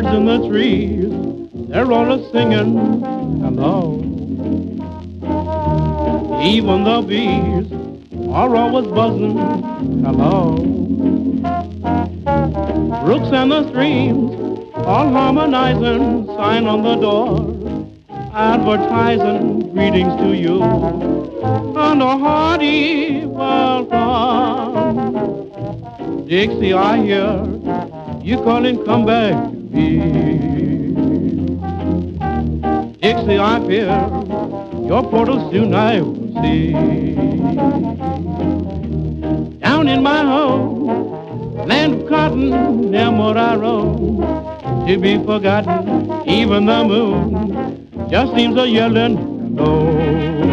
birds in the trees, they're all a-singing, hello. Even the bees are always buzzing, hello. Brooks and the streams all harmonizing, sign on the door, advertising greetings to you, and a hearty welcome. Dixie, I hear you calling, come back to me. Dixie, I fear your portal soon I will see. Down in my home, land of cotton, near what I roam, to be forgotten, even the moon just seems a yelling hello.